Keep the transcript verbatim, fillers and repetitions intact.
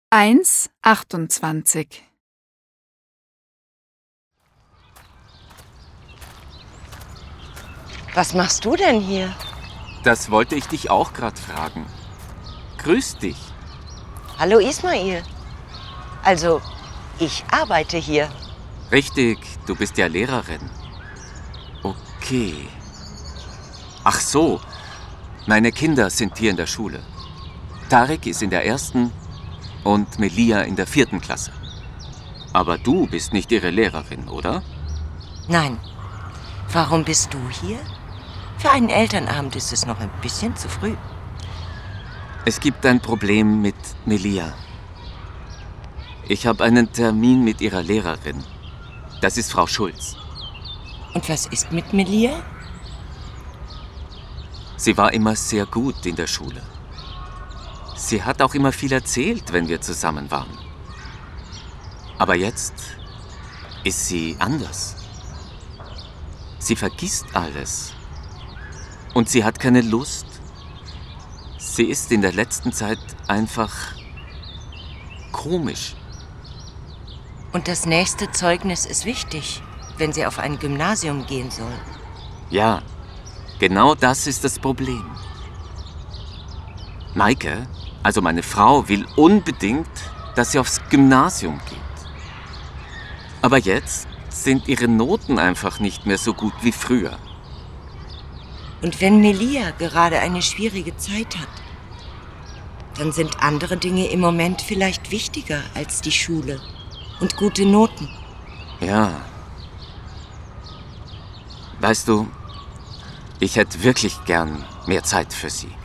eins achtundzwanzig. Was machst du denn hier? Das wollte ich dich auch gerade fragen. Grüß dich. Hallo Ismail. Also, ich arbeite hier. Richtig, du bist ja Lehrerin. Okay. Ach so, meine Kinder sind hier in der Schule. Tarek ist in der ersten und Melia in der vierten Klasse. Aber du bist nicht ihre Lehrerin, oder? Nein. Warum bist du hier? Für einen Elternabend ist es noch ein bisschen zu früh. Es gibt ein Problem mit Melia. Ich habe einen Termin mit ihrer Lehrerin. Das ist Frau Schulz. Und was ist mit Melia? Sie war immer sehr gut in der Schule. Sie hat auch immer viel erzählt, wenn wir zusammen waren. Aber jetzt ist sie anders. Sie vergisst alles. Und sie hat keine Lust. Sie ist in der letzten Zeit einfach komisch. Und das nächste Zeugnis ist wichtig, wenn sie auf ein Gymnasium gehen soll. Ja, genau das ist das Problem. Maike, also meine Frau, will unbedingt, dass sie aufs Gymnasium geht. Aber jetzt sind ihre Noten einfach nicht mehr so gut wie früher. Und wenn Melia gerade eine schwierige Zeit hat, dann sind andere Dinge im Moment vielleicht wichtiger als die Schule und gute Noten. Ja. Weißt du, ich hätte wirklich gern mehr Zeit für sie.